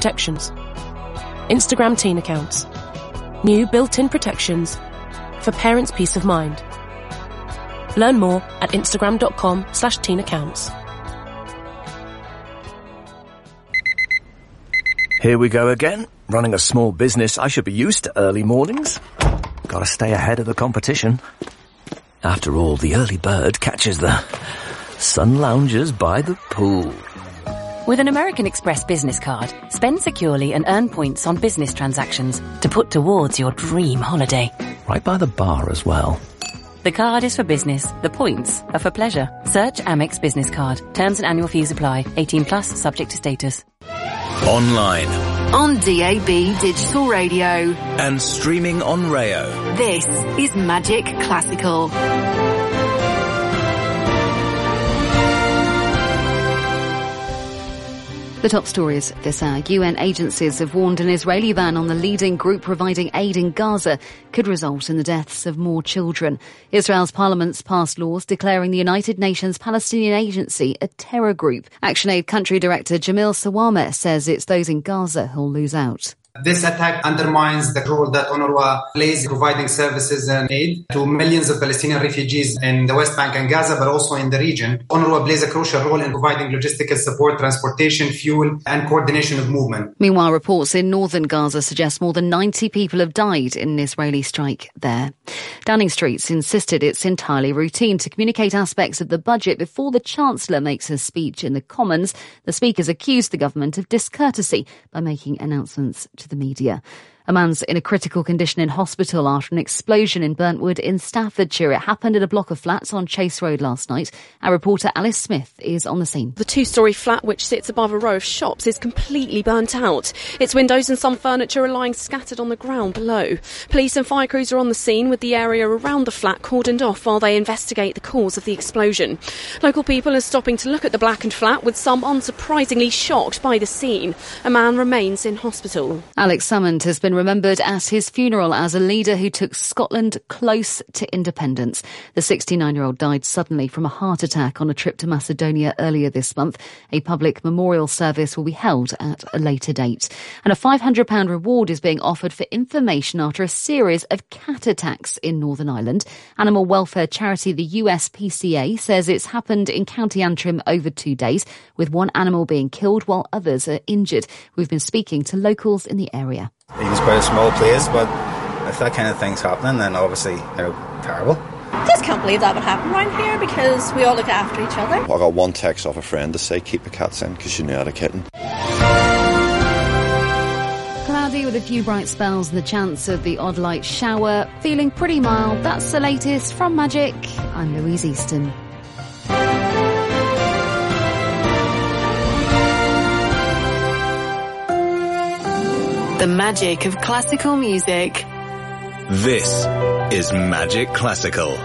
protections. Instagram teen accounts. New built-in protections for parents' peace of mind. Learn more at instagram.com/teenaccounts. Here we go again. Running a small business, I should be used to early mornings. Gotta stay ahead of the competition. After all, the early bird catches the sun loungers by the pool. With an American Express business card, spend securely and earn points on business transactions to put towards your dream holiday. Right by the bar as well. The card is for business. The points are for pleasure. Search Amex Business Card. Terms and annual fees apply. 18 plus, subject to status. Online. On DAB Digital Radio. And streaming on Rayo. This is Magic Classical. The top stories this hour. UN agencies have warned an Israeli ban on the leading group providing aid in Gaza could result in the deaths of more children. Israel's parliament's passed laws declaring the United Nations Palestinian Agency a terror group. ActionAid country director Jamil Sawameh says it's those in Gaza who'll lose out. This attack undermines the role that UNRWA plays providing services and aid to millions of Palestinian refugees in the West Bank and Gaza, but also in the region. UNRWA plays a crucial role in providing logistical support, transportation, fuel, and coordination of movement. Meanwhile, reports in northern Gaza suggest more than 90 people have died in an Israeli strike there. Downing Street's insisted it's entirely routine to communicate aspects of the budget before the Chancellor makes her speech in the Commons. The Speaker's accused the government of discourtesy by making announcements to the media. A man's in a critical condition in hospital after an explosion in Burntwood in Staffordshire. It happened at a block of flats on Chase Road last night. Our reporter Alice Smith is on the scene. The two-storey flat, which sits above a row of shops, is completely burnt out. Its windows and some furniture are lying scattered on the ground below. Police and fire crews are on the scene with the area around the flat cordoned off while they investigate the cause of the explosion. Local people are stopping to look at the blackened flat, with some unsurprisingly shocked by the scene. A man remains in hospital. Alex Salmond has been remembered at his funeral as a leader who took Scotland close to independence. The 69-year-old died suddenly from a heart attack on a trip to Macedonia earlier this month. A public memorial service will be held at a later date. And a £500 reward is being offered for information after a series of cat attacks in Northern Ireland. Animal welfare charity the USPCA says it's happened in County Antrim over 2 days, with one animal being killed while others are injured. We've been speaking to locals in the area. It's quite a small place, but if that kind of thing's happening, then obviously, terrible. Just can't believe that would happen around here because we all look after each other. I got one text off a friend to say keep the cats in because she knew I had a kitten. Cloudy with a few bright spells and the chance of the odd light shower. Feeling pretty mild. That's the latest from Magic. I'm Louise Easton. The magic of classical music. This is Magic Classical.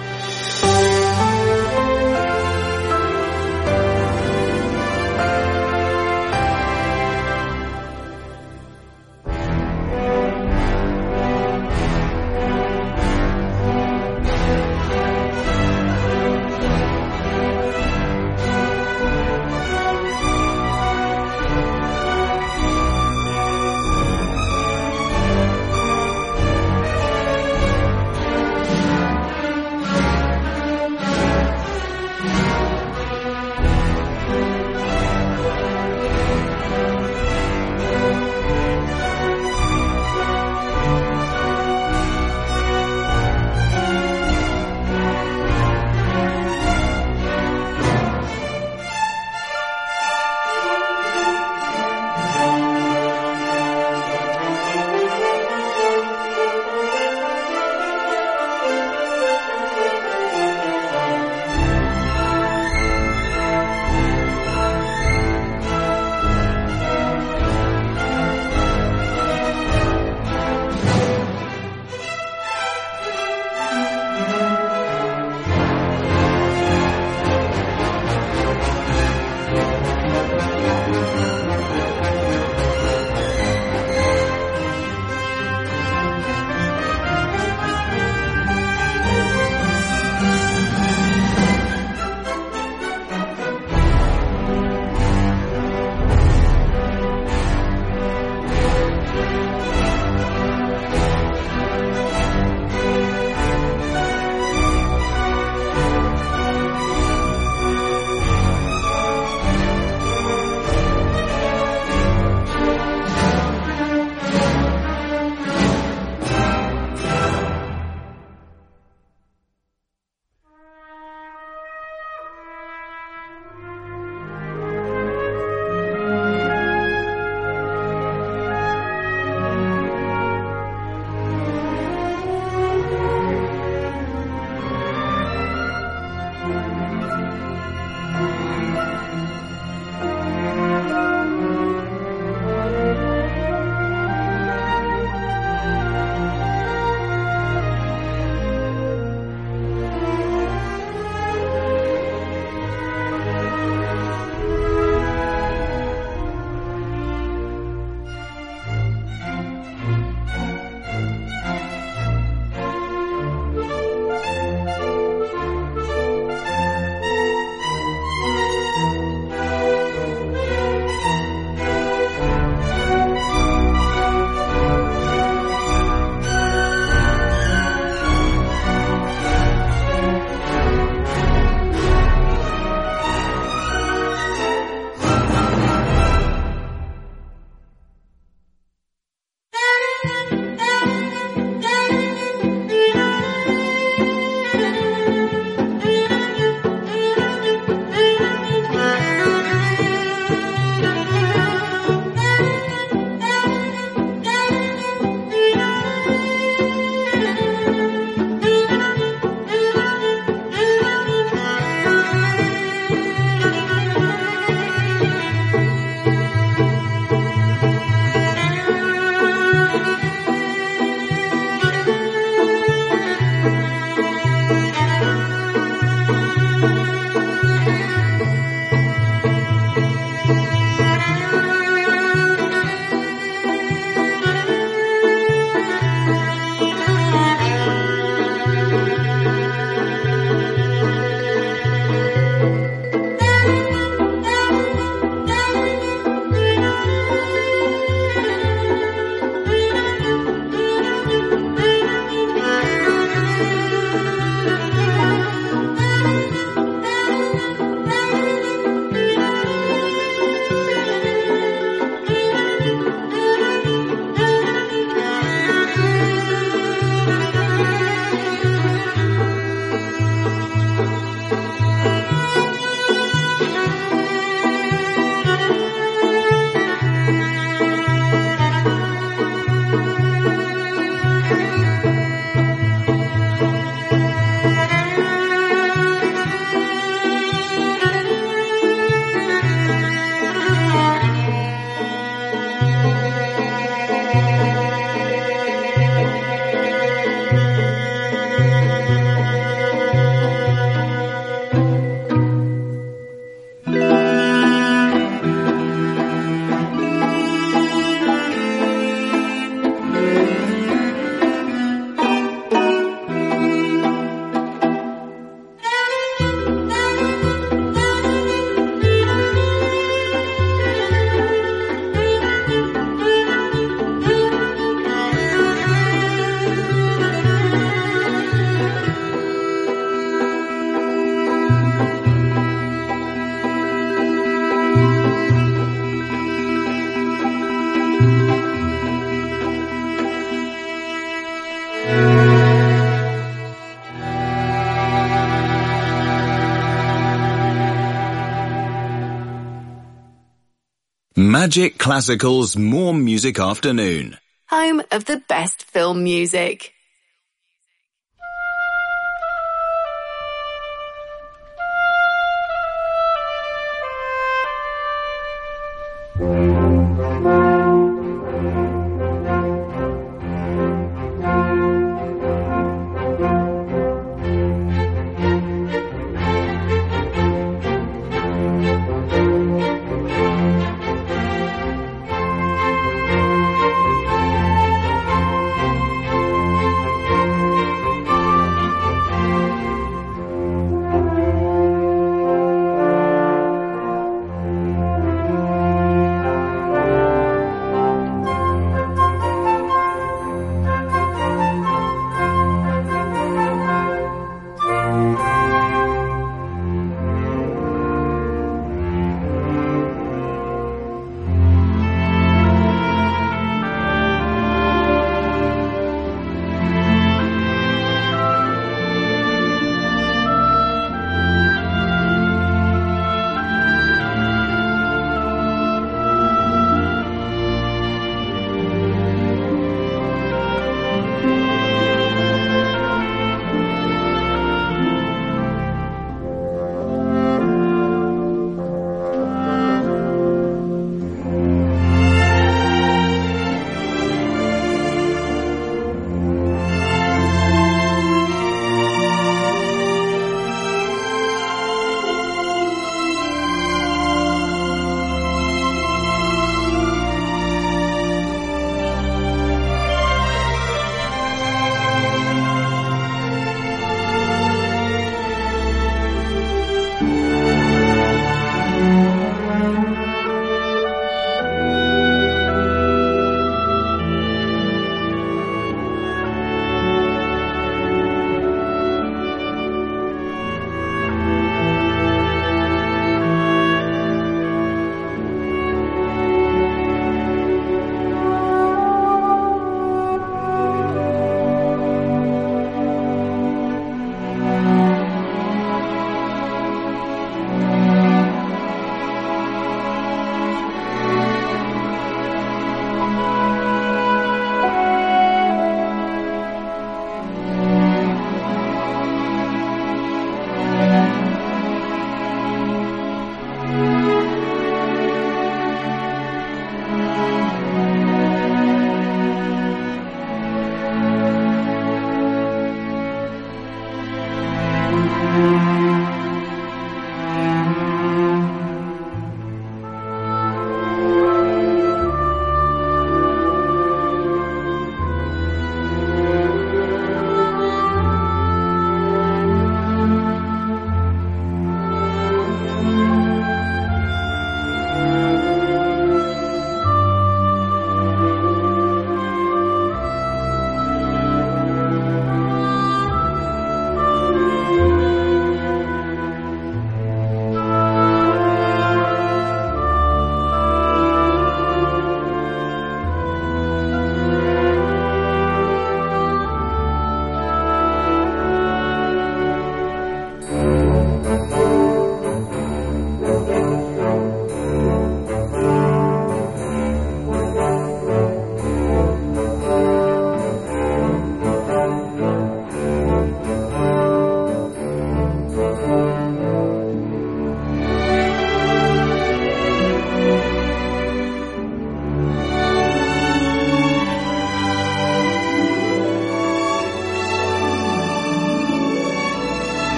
Magic Classical's More Music Afternoon. Home of the best film music.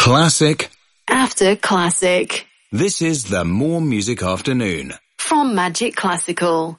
Classic. After classic. This is the More Music Afternoon. From Magic Classical.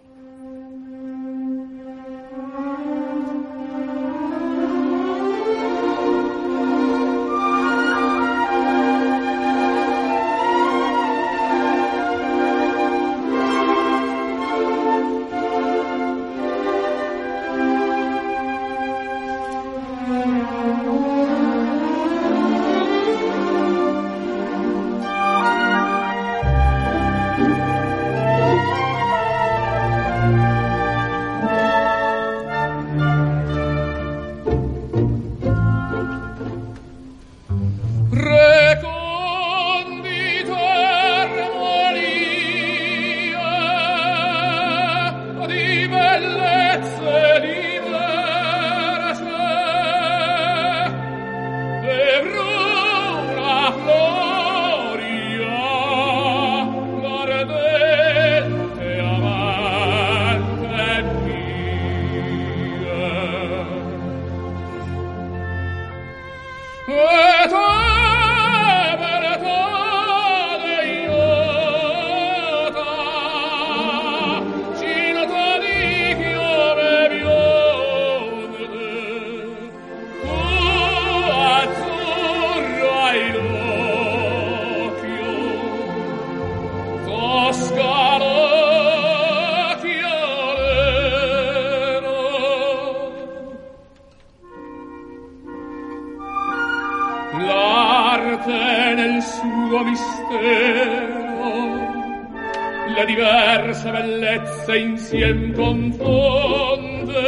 L'arte nel suo mistero, le diverse bellezze insiem confonde,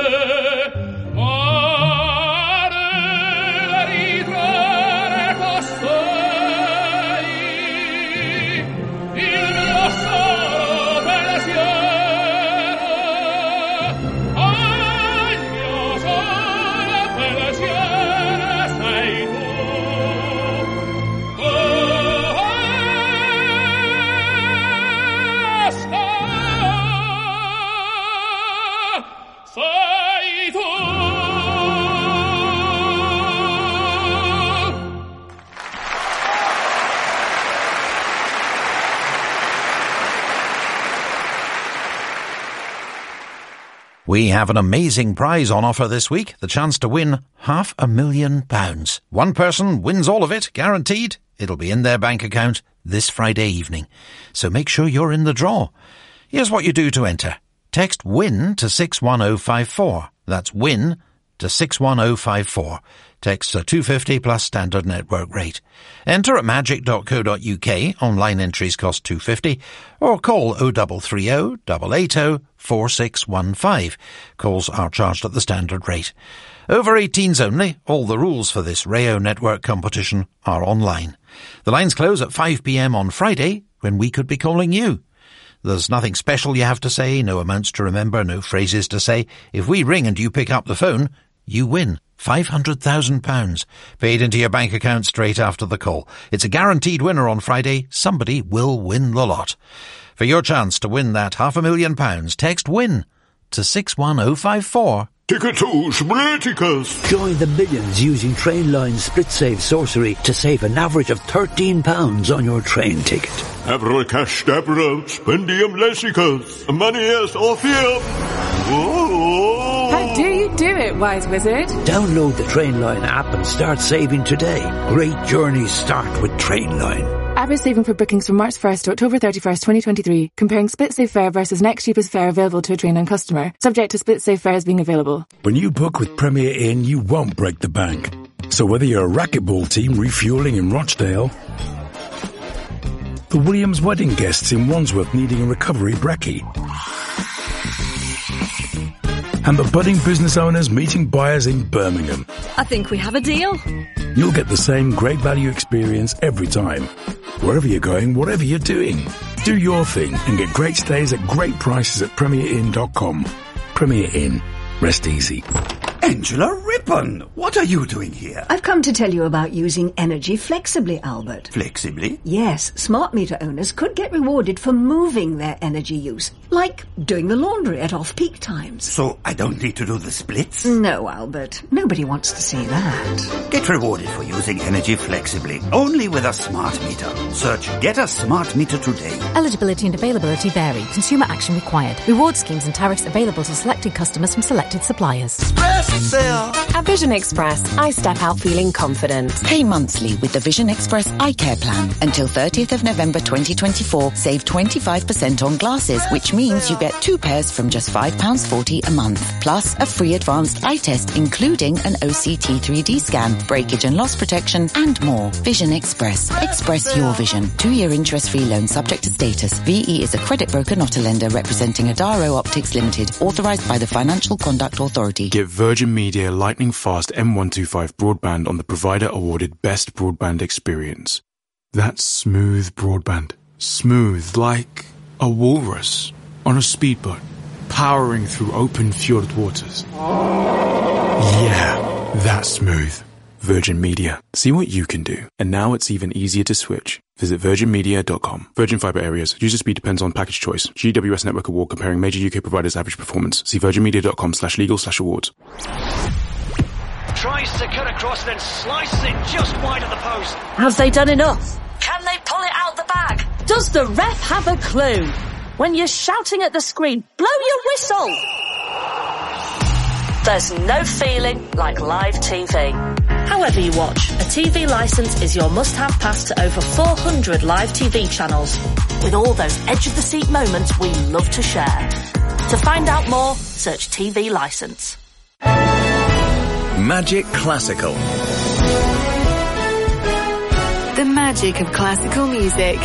ma nella ritrarre possei il mio solo pensiero, il mio solo pensiero sei tu. We have an amazing prize on offer this week, the chance to win £500,000. One person wins all of it, guaranteed. It'll be in their bank account this Friday evening. So make sure you're in the draw. Here's what you do to enter. Text WIN to 61054. That's WIN to 61054. Texts are £2.50 plus standard network rate. Enter at magic.co.uk. Online entries cost £2.50. Or call 0330 880 4615. Calls are charged at the standard rate. Over 18s only. All the rules for this Rayo Network competition are online. The lines close at 5 p.m. on Friday, when we could be calling you. There's nothing special you have to say, no amounts to remember, no phrases to say. If we ring and you pick up the phone, you win £500,000 paid into your bank account straight after the call. It's a guaranteed winner on Friday. Somebody will win the lot. For your chance to win that £500,000, text WIN to 61054. Ticket to Spliticus. Join the millions using Trainline's Split Save sorcery to save an average of £13 on your train ticket. Abracash Dabra, Spendium Lessicus, Manias Orpheum. How do you do it, wise wizard? Download the Trainline app and start saving today. Great journeys start with Trainline. Average saving for bookings from March 1st to October 31st, 2023. Comparing Split Save fare versus next cheapest fare available to a Trainline customer. Subject to Split Save fares being available. When you book with Premier Inn, you won't break the bank. So whether you're a racquetball team refuelling in Rochdale, the Williams wedding guests in Wandsworth needing a recovery brekkie, and the budding business owners meeting buyers in Birmingham, I think we have a deal. You'll get the same great value experience every time. Wherever you're going, whatever you're doing, do your thing and get great stays at great prices at PremierInn.com. Premier Inn. Rest easy. Angela Rippon, what are you doing here? I've come to tell you about using energy flexibly, Albert. Flexibly? Yes, smart meter owners could get rewarded for moving their energy use, like doing the laundry at off-peak times. So I don't need to do the splits? No, Albert. Nobody wants to see that. Get rewarded for using energy flexibly, only with a smart meter. Search Get a Smart Meter today. Eligibility and availability vary. Consumer action required. Reward schemes and tariffs available to selected customers from selected suppliers. At Vision Express, I step out feeling confident. Pay monthly with the Vision Express Eye Care Plan. Until 30th of November 2024, save 25% on glasses, which means you get 2 pairs from just £5.40 a month. Plus, a free advanced eye test, including an OCT 3D scan, breakage and loss protection, and more. Vision Express. Express your vision. 2-year interest-free loan subject to status. VE is a credit broker, not a lender, representing Adaro Optics Limited, authorised by the Financial Conduct Authority. Get Virgin Media Lightning Fast M125 broadband on the provider-awarded Best Broadband Experience. That's smooth broadband. Smooth like a walrus on a speedboat, powering through open fjord waters. Yeah, that's smooth. Virgin Media. See what you can do. And now it's even easier to switch. Visit virginmedia.com. Virgin Fibre Areas. User speed depends on package choice. GWS Network Award comparing major UK providers' average performance. See virginmedia.com/legal/awards. Tries to cut across, then slices it just wide of the post. Have they done enough? Can they pull it out the bag? Does the ref have a clue? When you're shouting at the screen, blow your whistle! There's no feeling like live TV. However you watch, a TV licence is your must-have pass to over 400 live TV channels, with all those edge-of-the-seat moments we love to share. To find out more, search TV licence. Magic Classical. The magic of classical music.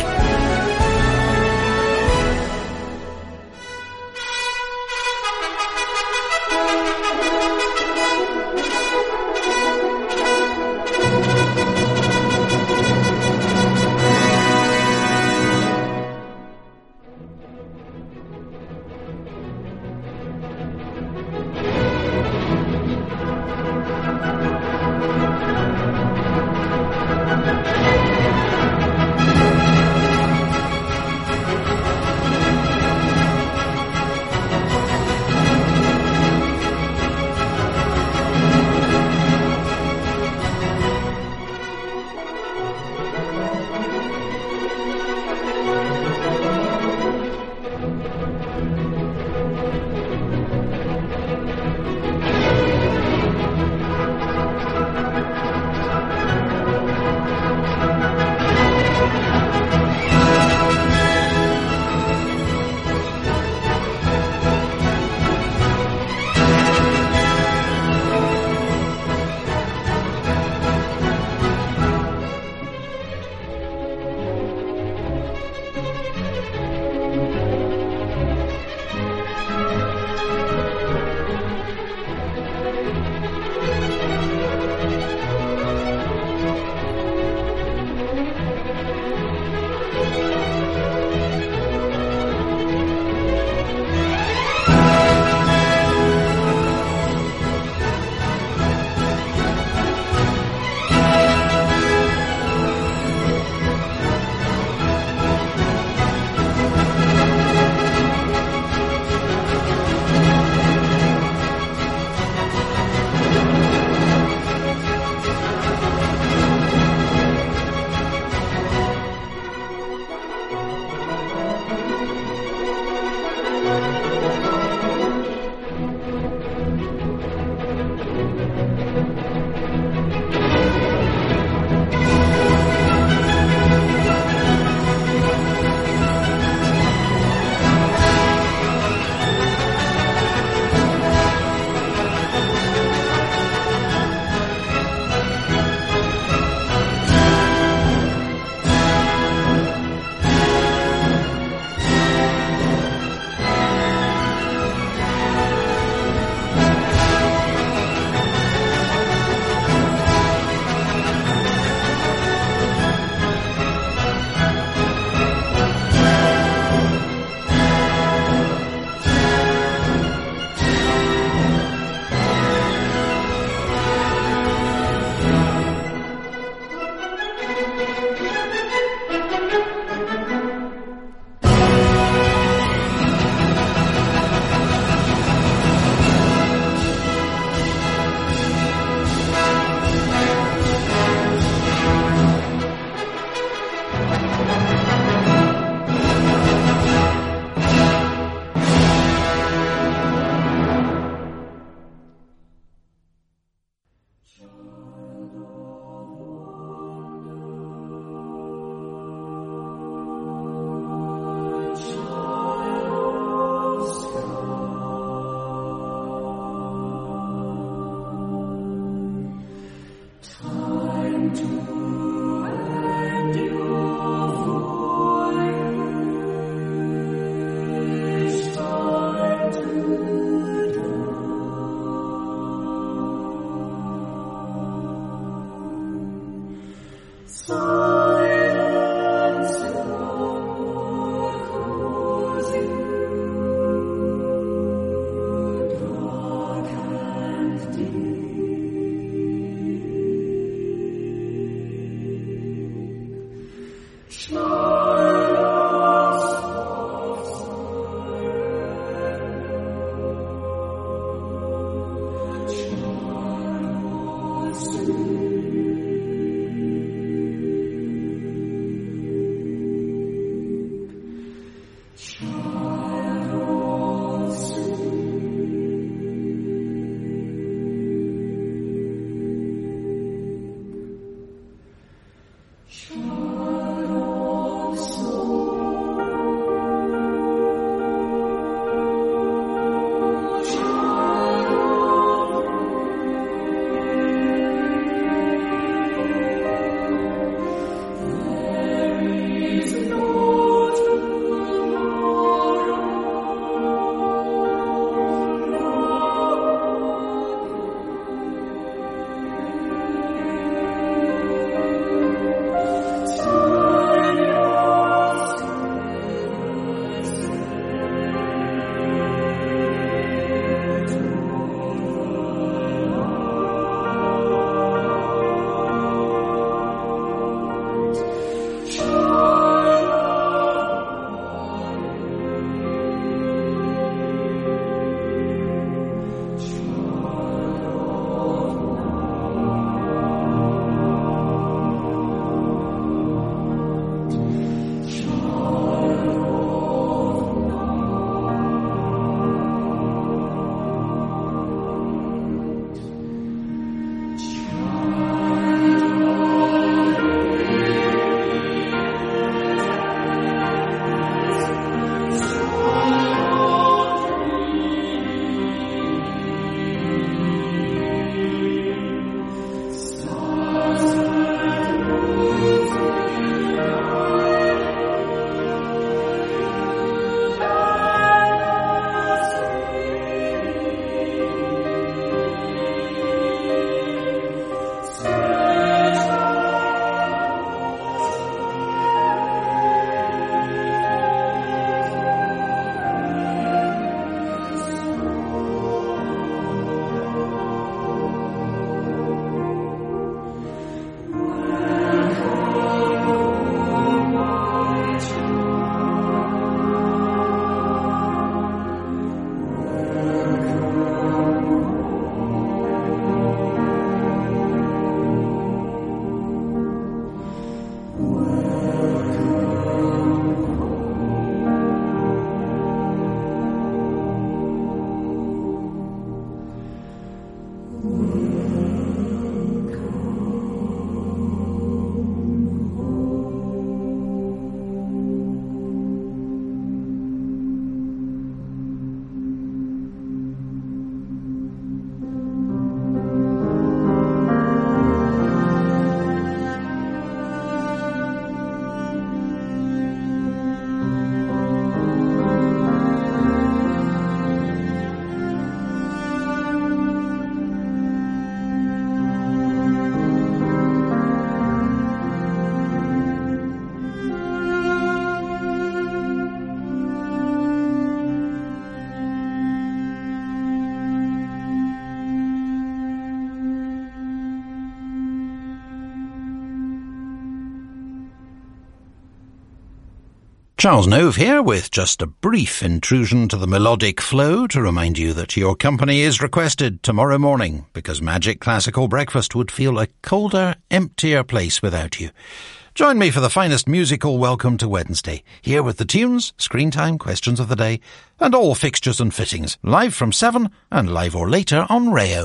Charles Nove here with just a brief intrusion to the melodic flow to remind you that your company is requested tomorrow morning because Magic Classical Breakfast would feel a colder, emptier place without you. Join me for the finest musical welcome to Wednesday, here with the tunes, screen time, questions of the day, and all fixtures and fittings, live from 7 and live or later on Rayo.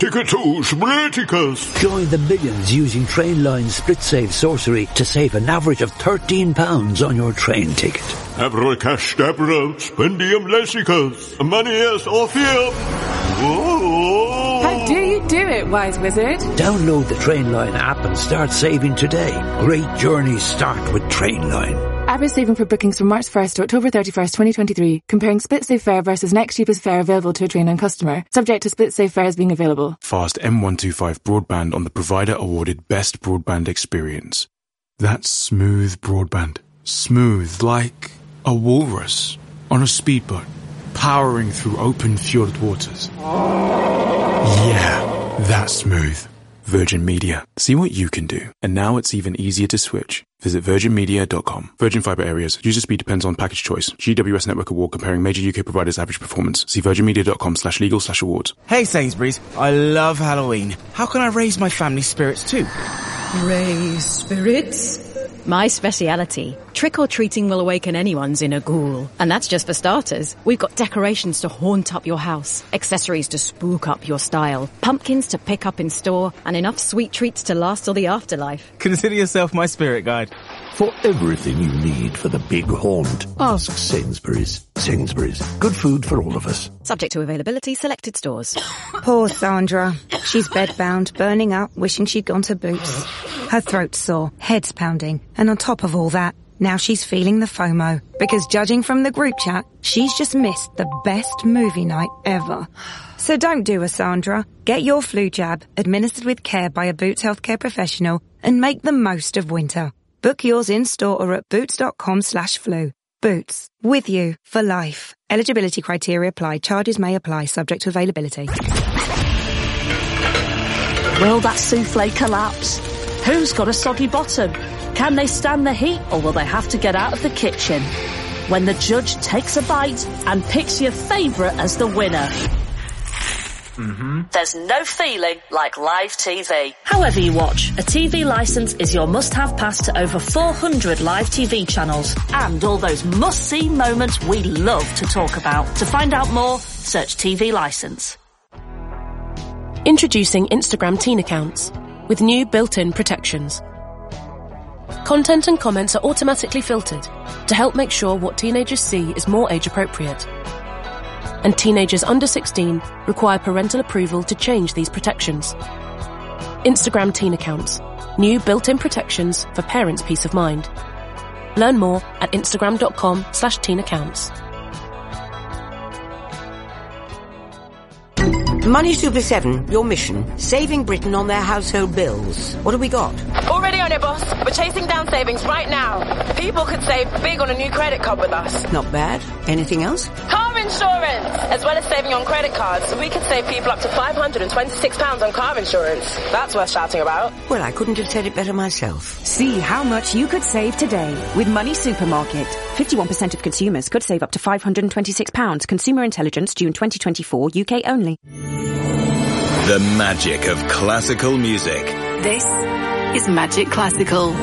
Ticketus Briticus. Join the millions using Trainline SplitSave Sorcery to save an average of £13 on your train ticket. Abracadabra, spendium lessicus. Manius Orpheum. How do you do it, wise wizard? Download the Trainline app and start saving today. Great journeys start with Trainline. Average saving for bookings from March 1st to October 31st, 2023. Comparing SplitSave fare versus next cheapest fare available to a Trainline customer. Subject to SplitSave fares being available. Fast M125 broadband on the provider awarded best broadband experience. That's smooth broadband. Smooth like a walrus on a speedboat, powering through open fjord waters. Yeah, that's smooth. Virgin Media. See what you can do. And now it's even easier to switch. Visit virginmedia.com. Virgin Fibre areas. User speed depends on package choice. GWS Network Award comparing major UK providers' average performance. See virginmedia.com/legal/awards. Hey Sainsbury's, I love Halloween. How can I raise my family spirits too? Raise spirits? My speciality. Trick-or-treating will awaken anyone's inner ghoul. And that's just for starters. We've got decorations to haunt up your house, accessories to spook up your style, pumpkins to pick up in store, and enough sweet treats to last till the afterlife. Consider yourself my spirit guide. For everything you need for the big haunt, ask Sainsbury's. Sainsbury's. Good food for all of us. Subject to availability, selected stores. Poor Sandra. She's bedbound, burning up, wishing she'd gone to Boots. Her throat's sore, head's pounding, and on top of all that, now she's feeling the FOMO. Because judging from the group chat, she's just missed the best movie night ever. So don't do a Sandra. Get your flu jab, administered with care by a Boots healthcare professional, and make the most of winter. Book yours in-store or at boots.com/flu. Boots. With you for life. Eligibility criteria apply. Charges may apply, subject to availability. Will that souffle collapse? Who's got a soggy bottom? Can they stand the heat, or will they have to get out of the kitchen? When the judge takes a bite and picks your favourite as the winner. There's no feeling like live TV. However you watch, a TV licence is your must-have pass to over 400 live TV channels and all those must-see moments we love to talk about. To find out more, search TV licence. Introducing Instagram teen accounts with new built-in protections. Content and comments are automatically filtered to help make sure what teenagers see is more age-appropriate. And teenagers under 16 require parental approval to change these protections. Instagram teen accounts. New built-in protections for parents' peace of mind. Learn more at instagram.com/teen accounts. Money Super 7, your mission, saving Britain on their household bills. What have we got? Already on it, boss. We're chasing down savings right now. People could save big on a new credit card with us. Not bad. Anything else? Car insurance! As well as saving on credit cards, we could save people up to £526 on car insurance. That's worth shouting about. Well, I couldn't have said it better myself. See how much you could save today with Money Supermarket. 51% of consumers could save up to £526. Consumer Intelligence, June 2024, UK only. The magic of classical music. This is Magic Classical.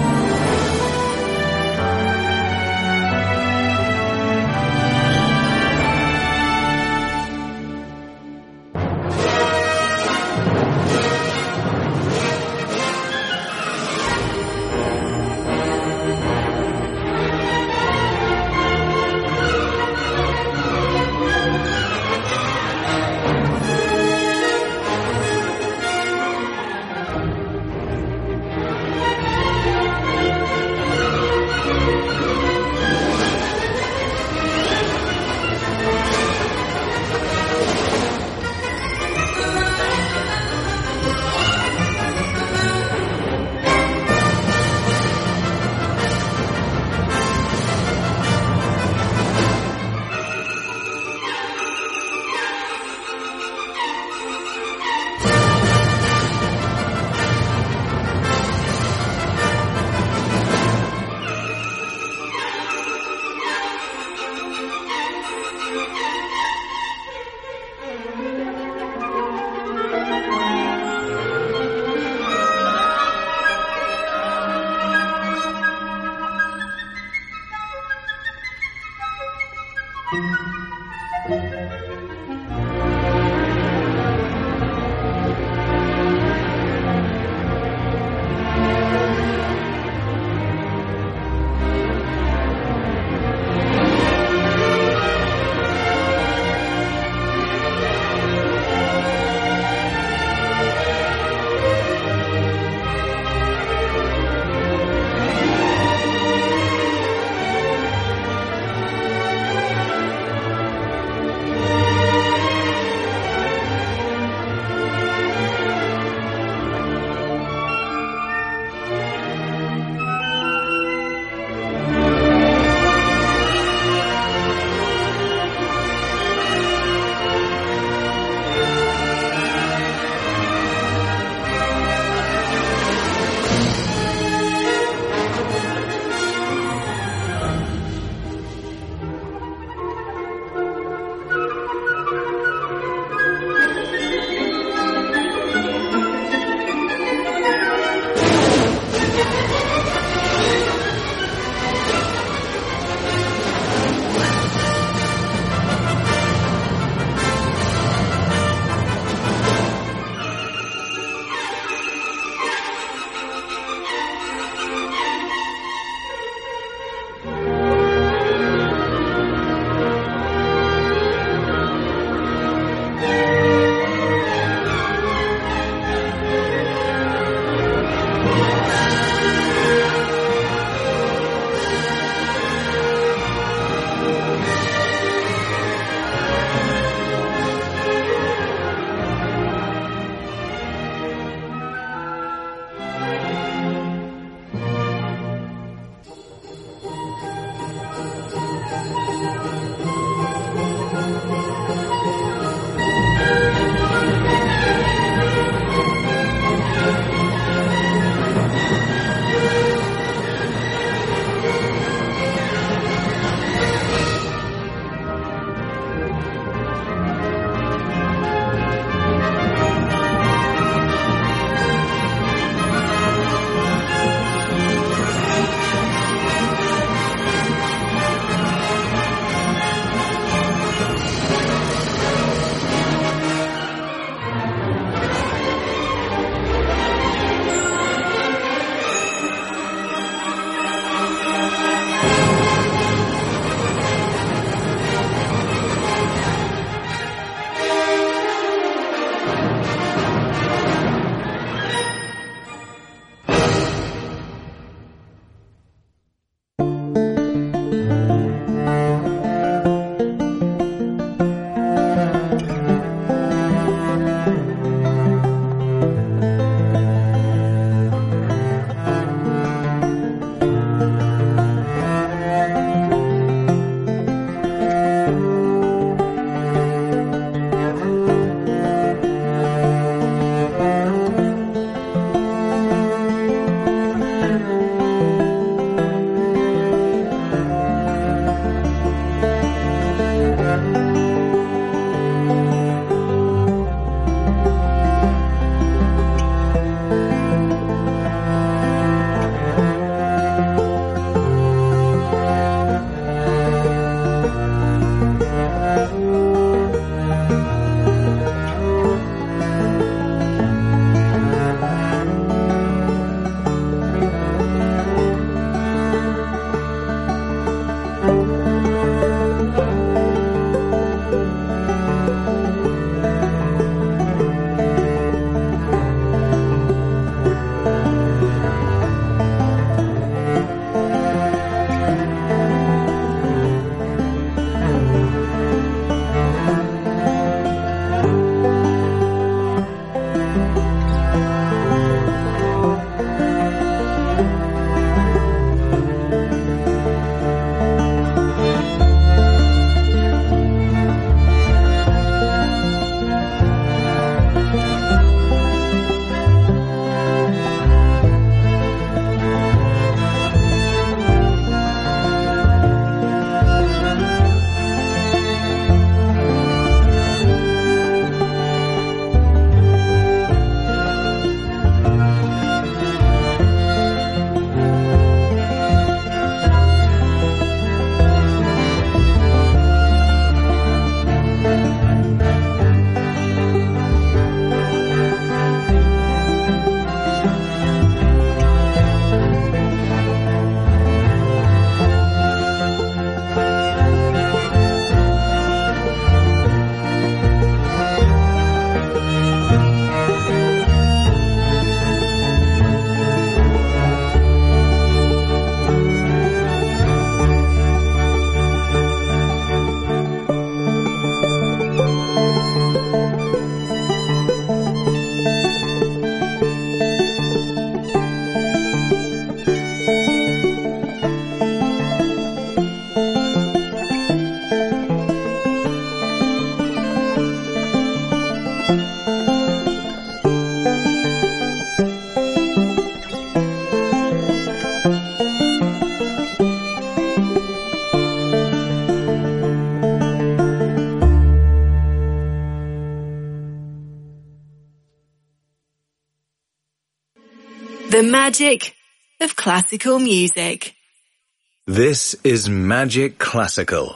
The magic of classical music. This is Magic Classical.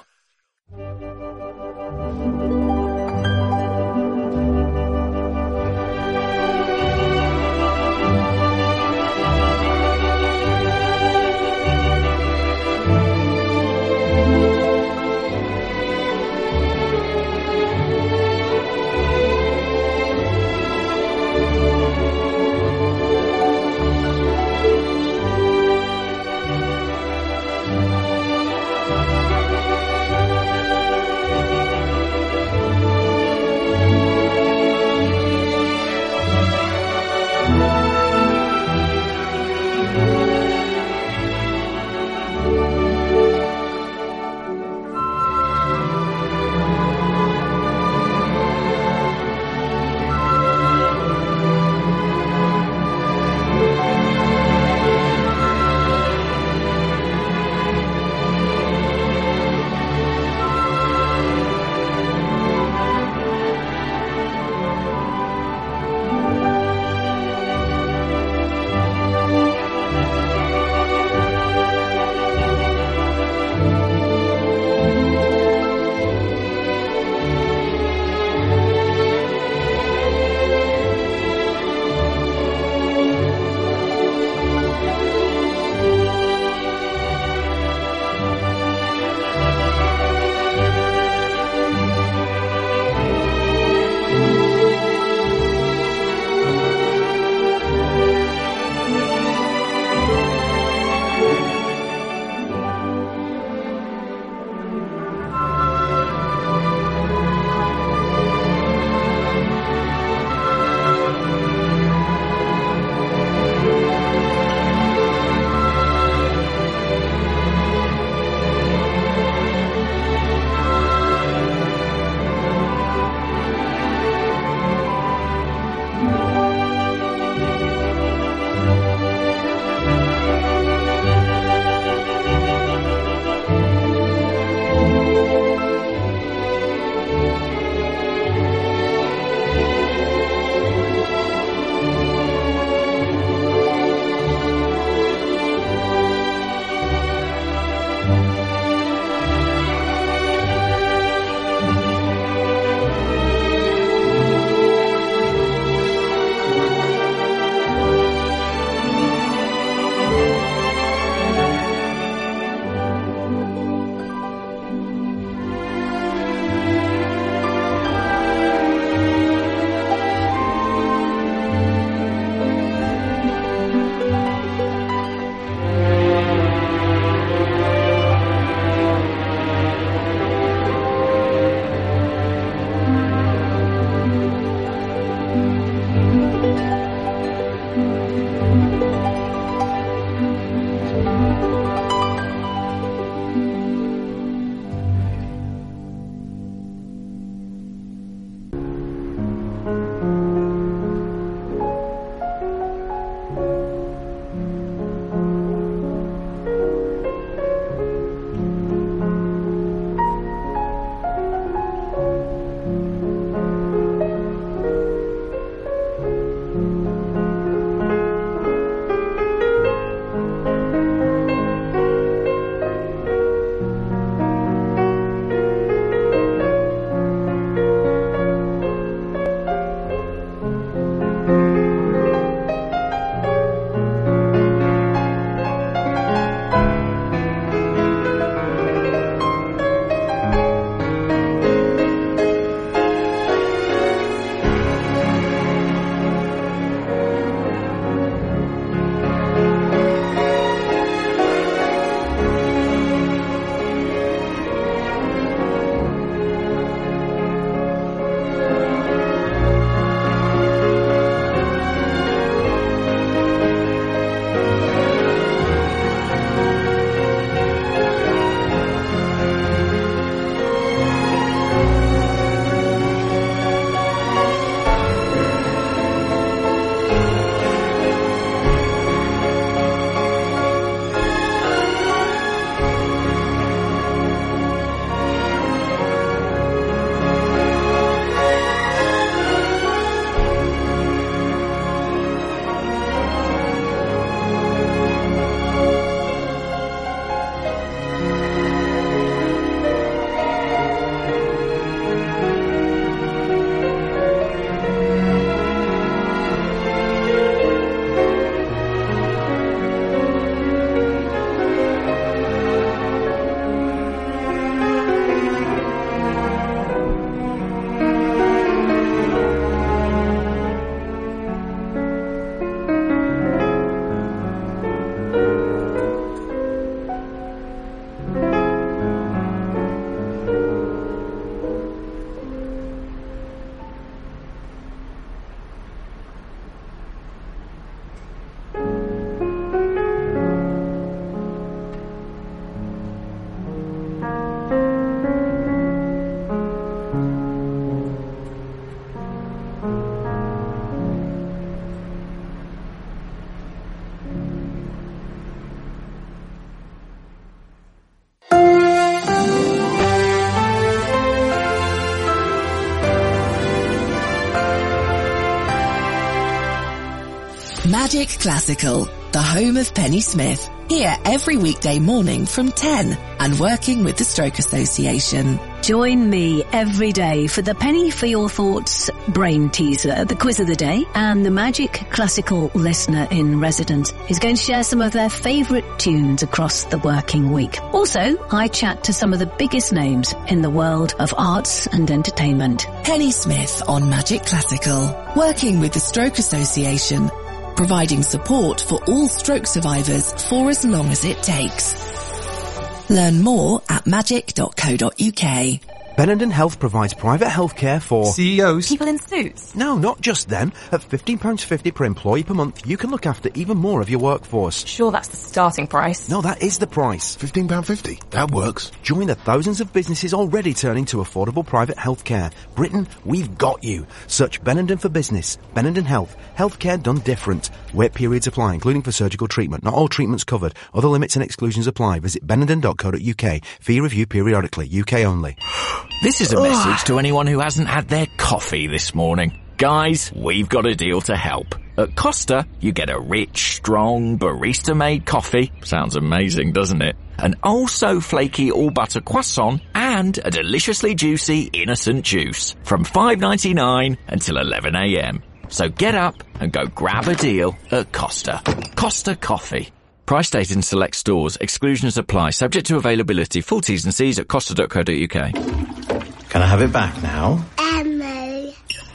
Magic Classical, the home of Penny Smith. Here every weekday morning from 10 and working with the Stroke Association. Join me every day for the Penny for Your Thoughts Brain Teaser, the quiz of the day, and the Magic Classical listener in residence is going to share some of their favourite tunes across the working week. Also, I chat to some of the biggest names in the world of arts and entertainment. Penny Smith on Magic Classical, working with the Stroke Association, providing support for all stroke survivors for as long as it takes. Learn more at magic.co.uk. Benenden Health provides private healthcare for CEOs. People in suits. No, not just them. At £15.50 per employee per month, you can look after even more of your workforce. Sure, that's the starting price. No, that is the price. £15.50. That works. Join the thousands of businesses already turning to affordable private healthcare. Britain, we've got you. Search Benenden for business. Benenden Health. Healthcare done different. Wait periods apply, including for surgical treatment. Not all treatments covered. Other limits and exclusions apply. Visit benenden.co.uk. Fee review periodically. UK only. This is a message to anyone who hasn't had their coffee this morning. Guys, we've got a deal to help. At Costa, you get a rich, strong, barista-made coffee. Sounds amazing, doesn't it? An oh-so flaky all-butter croissant and a deliciously juicy innocent juice from $5.99 until 11 a.m. So get up and go grab a deal at Costa. Costa Coffee. Price stated in select stores. Exclusions apply. Subject to availability. Full T's and C's at costa.co.uk. Can I have it back now? Emma.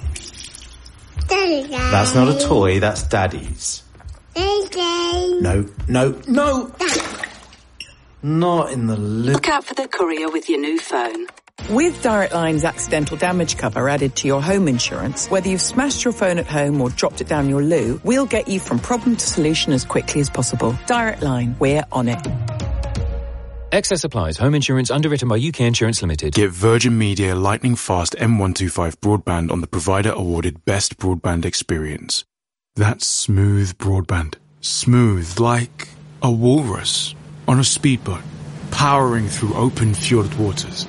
That's not a toy, that's Daddy's. No. Not in the Look out for the courier with your new phone. With Direct Line's accidental damage cover added to your home insurance, whether you've smashed your phone at home or dropped it down your loo, we'll get you from problem to solution as quickly as possible. Direct Line, we're on it. Excess applies. Home insurance underwritten by UK Insurance Limited. Get Virgin Media lightning fast M125 broadband on the provider awarded best broadband experience. That's smooth broadband. Smooth like a walrus on a speedboat, powering through open fjord waters.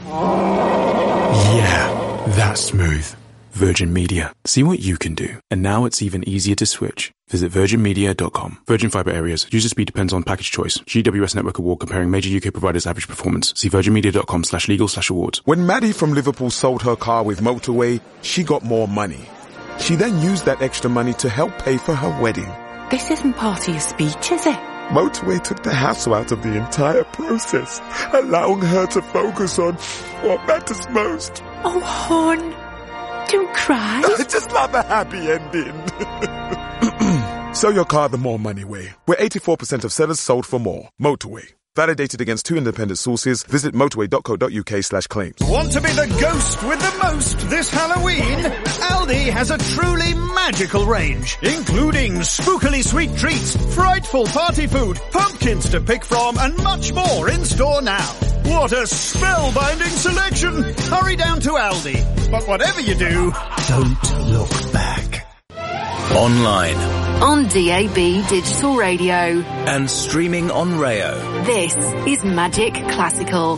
Yeah, that's smooth. Virgin Media. See what you can do. And now it's even easier to switch. Visit virginmedia.com. Virgin Fibre areas. User speed depends on package choice. GWS Network Award comparing major UK providers' average performance. See virginmedia.com/legal/awards. When Maddie from Liverpool sold her car with Motorway, she got more money. She then used that extra money to help pay for her wedding. This isn't part of your speech, is it? Motorway took the hassle out of the entire process, allowing her to focus on what matters most. Oh, hon. Don't cry. I just love a happy ending. Sell your car the more money way. Where 84% of sellers sold for more. Motorway. Validated against 2 independent sources. Visit motorway.co.uk/claims. Want to be the ghost with the most this Halloween? Aldi has a truly magical range, including spookily sweet treats, frightful party food, pumpkins to pick from, and much more in store now. What a spellbinding selection! Hurry down to Aldi. But whatever you do, don't look back. Online. On DAB Digital Radio. And streaming on Rayo. This is Magic Classical.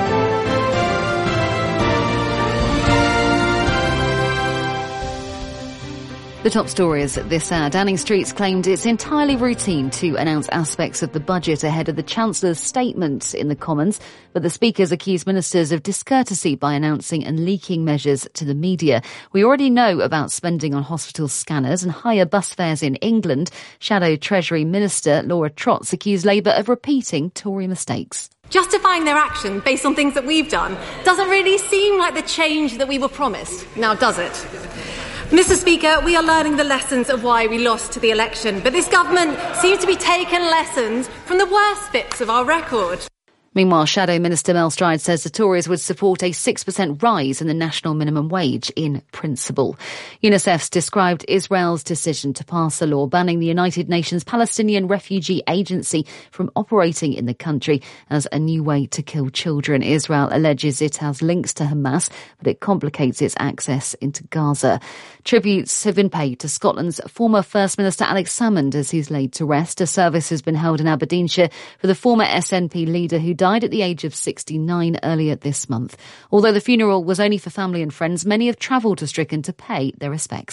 The top stories at this hour. Downing Street's claimed it's entirely routine to announce aspects of the budget ahead of the Chancellor's statement in the Commons, but the Speaker's accused ministers of discourtesy by announcing and leaking measures to the media. We already know about spending on hospital scanners and higher bus fares in England. Shadow Treasury Minister Laura Trotz accused Labour of repeating Tory mistakes. Justifying their action based on things that we've done doesn't really seem like the change that we were promised, now does it? Mr. Speaker, we are learning the lessons of why we lost the election, but this government seems to be taking lessons from the worst bits of our record. Meanwhile, Shadow Minister Mel Stride says the Tories would support a 6% rise in the national minimum wage in principle. UNICEF's described Israel's decision to pass a law banning the United Nations Palestinian Refugee Agency from operating in the country as a new way to kill children. Israel alleges it has links to Hamas, but it complicates its access into Gaza. Tributes have been paid to Scotland's former First Minister Alex Salmond as he's laid to rest. A service has been held in Aberdeenshire for the former SNP leader who died at the age of 69 earlier this month. Although the funeral was only for family and friends, many have travelled to Stricken to pay their respects.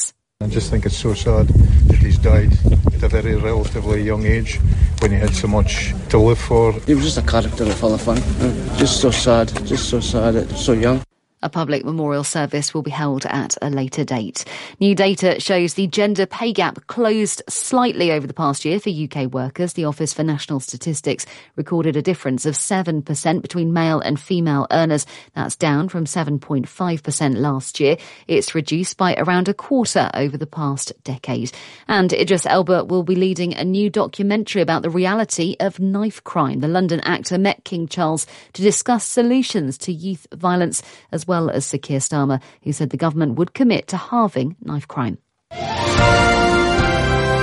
I just think it's so sad that he's died at a very relatively young age when he had so much to live for. He was just a character full of fun. Just so sad at so young. A public memorial service will be held at a later date. New data shows the gender pay gap closed slightly over the past year for UK workers. The Office for National Statistics recorded a difference of 7% between male and female earners. That's down from 7.5% last year. It's reduced by around a quarter over the past decade. And Idris Elba will be leading a new documentary about the reality of knife crime. The London actor met King Charles to discuss solutions to youth violence, as well as Sir Keir Starmer, who said the government would commit to halving knife crime.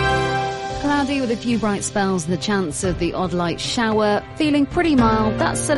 Cloudy with a few bright spells and the chance of the odd light shower. Feeling pretty mild. That's